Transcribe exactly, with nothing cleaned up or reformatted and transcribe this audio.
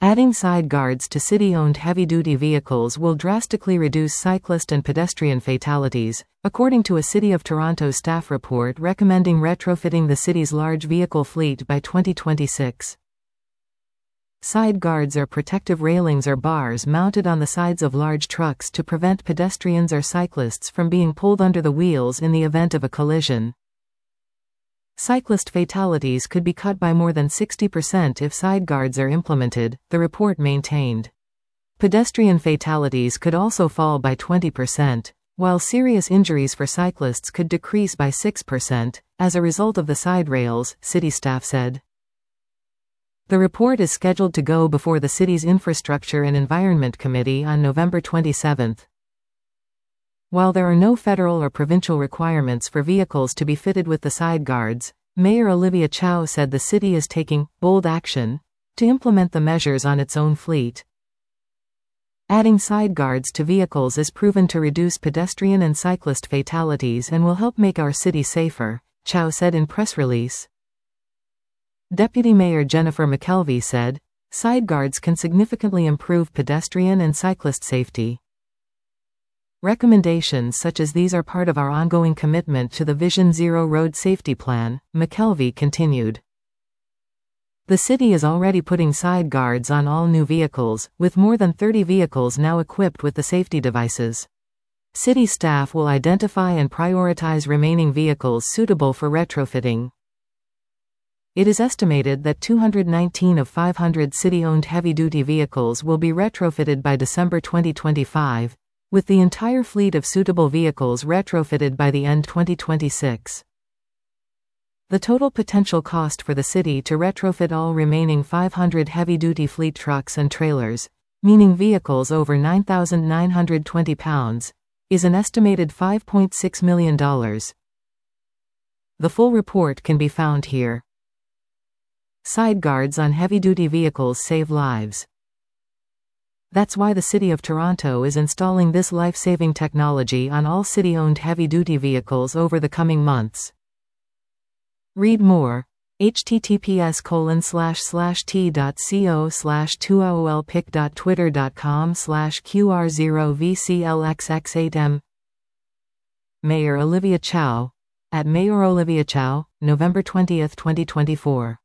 Adding side guards to city-owned heavy-duty vehicles will drastically reduce cyclist and pedestrian fatalities, according to a City of Toronto staff report recommending retrofitting the city's large vehicle fleet by twenty twenty-six. Side guards are protective railings or bars mounted on the sides of large trucks to prevent pedestrians or cyclists from being pulled under the wheels in the event of a collision. Cyclist fatalities could be cut by more than sixty percent if side guards are implemented, the report maintained. Pedestrian fatalities could also fall by twenty percent, while serious injuries for cyclists could decrease by six percent, as a result of the side rails, city staff said. The report is scheduled to go before the city's Infrastructure and Environment Committee on November twenty-seventh. While there are no federal or provincial requirements for vehicles to be fitted with the side guards, Mayor Olivia Chow said the city is taking bold action to implement the measures on its own fleet. Adding side guards to vehicles is proven to reduce pedestrian and cyclist fatalities and will help make our city safer, Chow said in press release. Deputy Mayor Jennifer McKelvey said, "Side guards can significantly improve pedestrian and cyclist safety. Recommendations such as these are part of our ongoing commitment to the Vision Zero Road Safety Plan," McKelvey continued. The city is already putting side guards on all new vehicles, with more than thirty vehicles now equipped with the safety devices. City staff will identify and prioritize remaining vehicles suitable for retrofitting. It is estimated that two hundred nineteen of five hundred city-owned heavy-duty vehicles will be retrofitted by December twenty twenty-five, with the entire fleet of suitable vehicles retrofitted by the end twenty twenty-six. The total potential cost for the city to retrofit all remaining five hundred heavy-duty fleet trucks and trailers, meaning vehicles over nine thousand nine hundred twenty pounds, is an estimated five point six million dollars. The full report can be found here. Side guards on heavy-duty vehicles save lives. That's why the City of Toronto is installing this life-saving technology on all city-owned heavy-duty vehicles over the coming months. Read more. https colon slash slash t.co slash 2olpic.twitter.com slash qr0vclxx8m Mayor Olivia Chow. At Mayor Olivia Chow, November twentieth, twenty twenty-four.